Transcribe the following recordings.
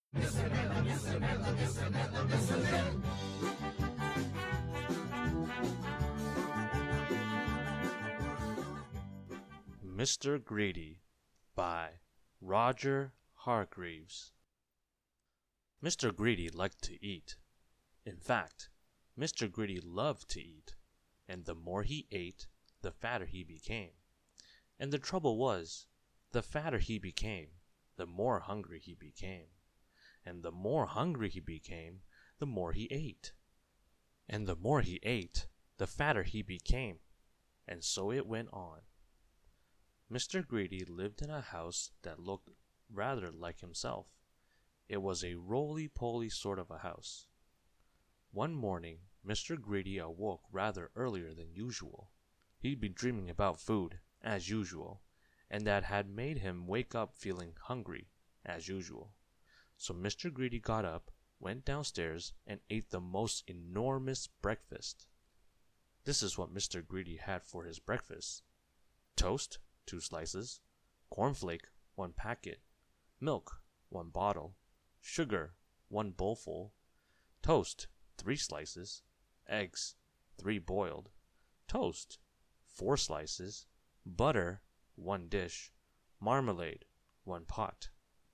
Mr. Greedy by Roger Hargreaves. Mr. Greedy liked to eat. In fact, Mr. Greedy loved to eat, and the more he ate, the fatter he became. And the trouble was, the fatter he became, the more hungry he became. And the more hungry he became, the more he ate. And the more he ate, the fatter he became. And so it went on. Mr. Greedy lived in a house that looked rather like himself. It was a roly-poly sort of a house. One morning, Mr. Greedy awoke rather earlier than usual. He'd been dreaming about food, as usual, and that had made him wake up feeling hungry, as usual. So Mr. Greedy got up, went downstairs, and ate the most enormous breakfast. This is what Mr. Greedy had for his breakfast: toast, 2 slices, cornflake, 1 packet, milk, 1 bottle, sugar, 1 bowlful, toast, 3 slices, eggs, 3 boiled, toast, 4 slices, butter, 1 dish, marmalade, 1 pot.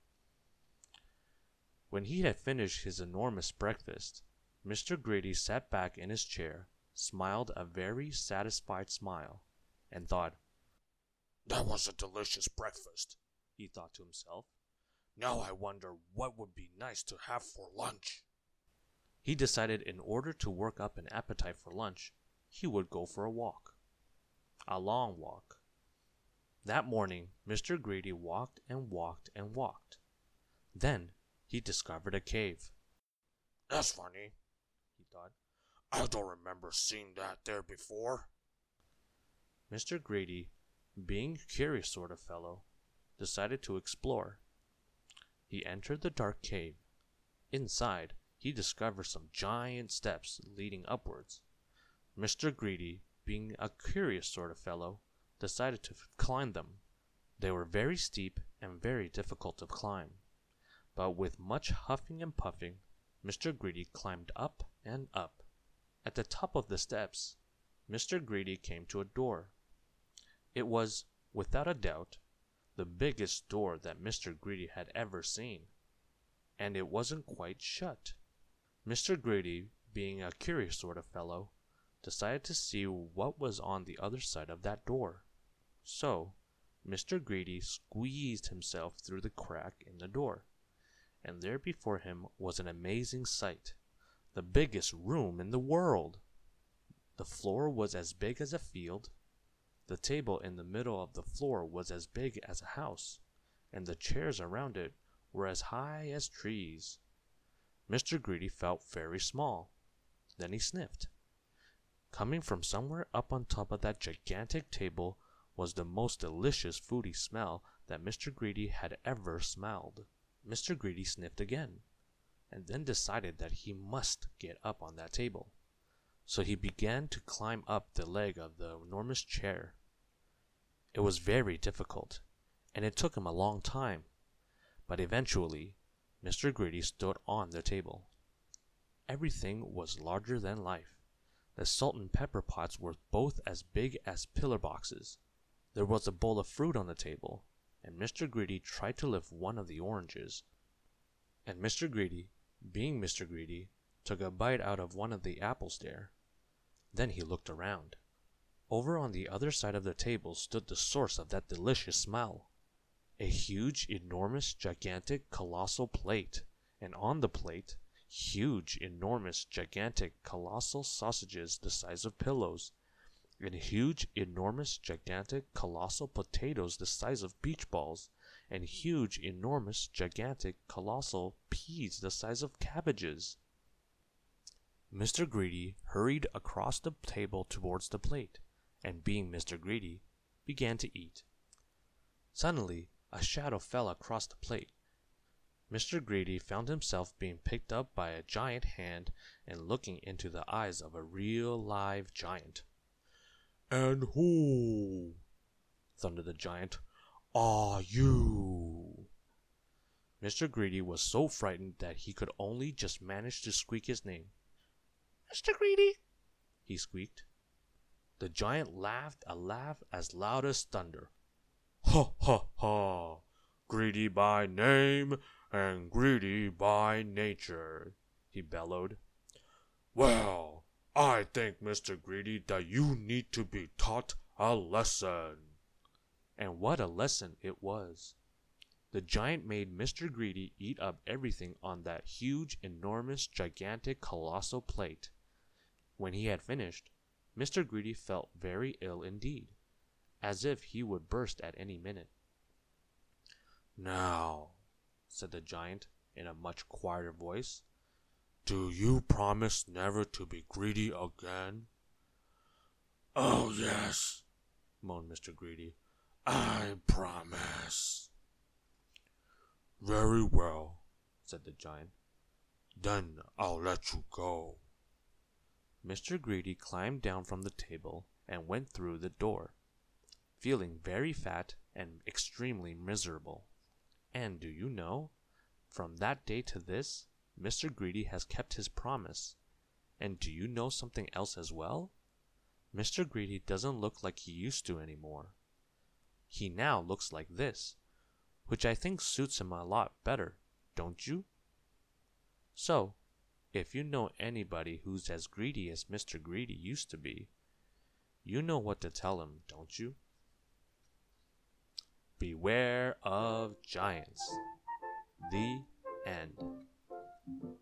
When he had finished his enormous breakfast, Mr. Greedy sat back in his chair, smiled a very satisfied smile, and thought, "That was a delicious breakfast," he thought to himself. "Now I wonder what would be nice to have for lunch." He decided in order to work up an appetite for lunch, he would go for a walk. A long walk. That morning, Mr. Greedy walked and walked and walked. Then he discovered a cave. "That's funny," he thought. "I don't remember seeing that there before." Mr. Greedy, being a curious sort of fellow, decided to explore. He entered the dark cave. Inside, he discovered some giant steps leading upwards. Mr. Greedy, being a curious sort of fellow, decided to climb them. They were very steep and very difficult to climb. But with much huffing and puffing, Mr. Greedy climbed up and up. At the top of the steps, Mr. Greedy came to a door. It was, without a doubt, the biggest door that Mr. Greedy had ever seen, and it wasn't quite shut. Mr. Greedy, being a curious sort of fellow, decided to see what was on the other side of that door. So, Mr. Greedy squeezed himself through the crack in the door, and there before him was an amazing sight: the biggest room in the world! The floor was as big as a field. The table in the middle of the floor was as big as a house, and the chairs around it were as high as trees. Mr. Greedy felt very small. Then he sniffed. Coming from somewhere up on top of that gigantic table was the most delicious foody smell that Mr. Greedy had ever smelled. Mr. Greedy sniffed again, and then decided that he must get up on that table. So he began to climb up the leg of the enormous chair. It was very difficult, and it took him a long time, but eventually Mr. Greedy stood on the table. Everything was larger than life. The salt and pepper pots were both as big as pillar boxes. There was a bowl of fruit on the table, and Mr. Greedy tried to lift one of the oranges. And Mr. Greedy, being Mr. Greedy, took a bite out of one of the apples there. Then he looked around. Over on the other side of the table stood the source of that delicious smell. A huge, enormous, gigantic, colossal plate, and on the plate, huge, enormous, gigantic, colossal sausages the size of pillows, and huge, enormous, gigantic, colossal potatoes the size of beach balls, and huge, enormous, gigantic, colossal peas the size of cabbages. Mr. Greedy hurried across the table towards the plate, and being Mr. Greedy, began to eat. Suddenly, a shadow fell across the plate. Mr. Greedy found himself being picked up by a giant hand and looking into the eyes of a real live giant. "And who," thundered the giant, "are you?" Mr. Greedy was so frightened that he could only just manage to squeak his name. "Mr. Greedy," he squeaked. The giant laughed a laugh as loud as thunder. "Ha ha ha! Greedy by name and greedy by nature," he bellowed. "Well, I think, Mr. Greedy, that you need to be taught a lesson." And what a lesson it was! The giant made Mr. Greedy eat up everything on that huge, enormous, gigantic, colossal plate. When he had finished, Mr. Greedy felt very ill indeed, as if he would burst at any minute. "Now," said the giant in a much quieter voice, "do you promise never to be greedy again?" "Oh, yes," moaned Mr. Greedy. "I promise." "Very well," said the giant. "Then I'll let you go." Mr. Greedy climbed down from the table and went through the door, feeling very fat and extremely miserable. And do you know, from that day to this, Mr. Greedy has kept his promise. And do you know something else as well? Mr. Greedy doesn't look like he used to anymore. He now looks like this, which I think suits him a lot better, don't you? So, if you know anybody who's as greedy as Mr. Greedy used to be, you know what to tell him, don't you? Beware of giants. The end.